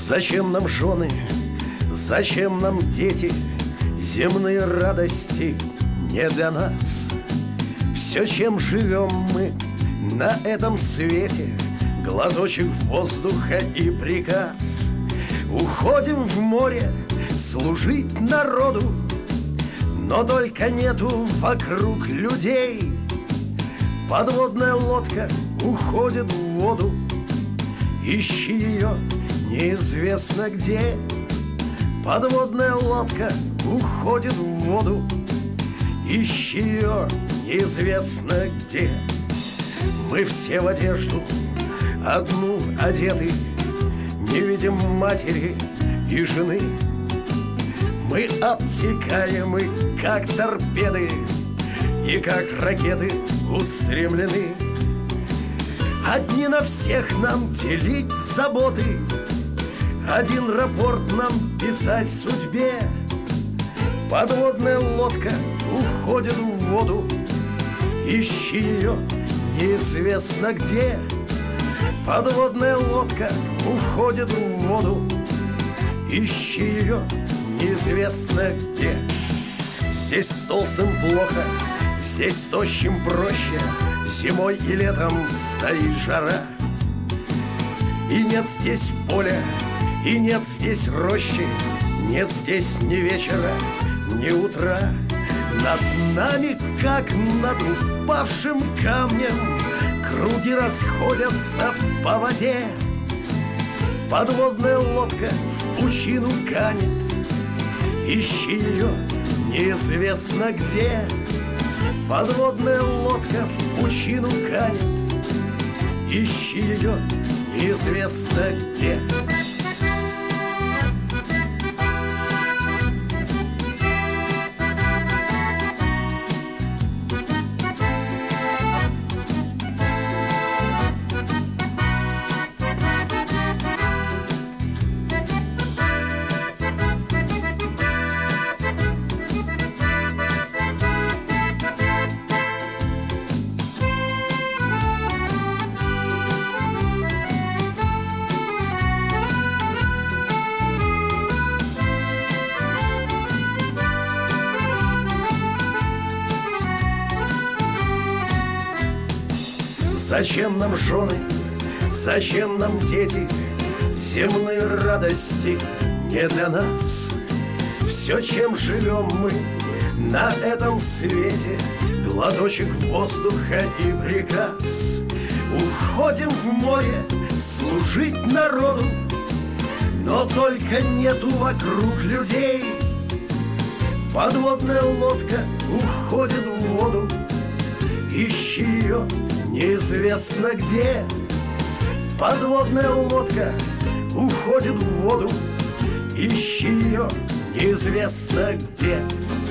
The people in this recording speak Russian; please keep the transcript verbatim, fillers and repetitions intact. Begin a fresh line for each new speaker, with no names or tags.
Зачем нам жены, зачем нам дети? Земные радости не для нас. Все, чем живем мы на этом свете, глоточек воздуха и приказ. Уходим в море служить народу, но только нету вокруг людей. Подводная лодка уходит в воду, ищи ее неизвестно где. Подводная лодка уходит в воду, ищи ее неизвестно где. Мы все в одежду одну одеты, не видим матери и жены. Мы обтекаемы, как торпеды, и как ракеты устремлены. Одни на всех нам делить заботы, один рапорт нам писать судьбе. Подводная лодка уходит в воду, ищи ее неизвестно где. Подводная лодка уходит в воду, ищи ее неизвестно где. Здесь с толстым плохо, здесь с тощим проще, зимой и летом стоит жара. И нет здесь поля, и нет здесь рощи, нет здесь ни вечера, ни утра. Над нами, как над упавшим камнем, круги расходятся по воде. Подводная лодка в пучину канет, ищи ее неизвестно где. Подводная лодка в пучину канет, ищи ее неизвестно где. Зачем нам жены, зачем нам дети? Земные радости не для нас. Все, чем живем мы на этом свете, глоточек воздуха и приказ. Уходим в море служить народу, но только нету вокруг людей. Подводная лодка уходит в воду, ищи ее неизвестно где. Подводная лодка уходит в воду, ищи ее неизвестно где.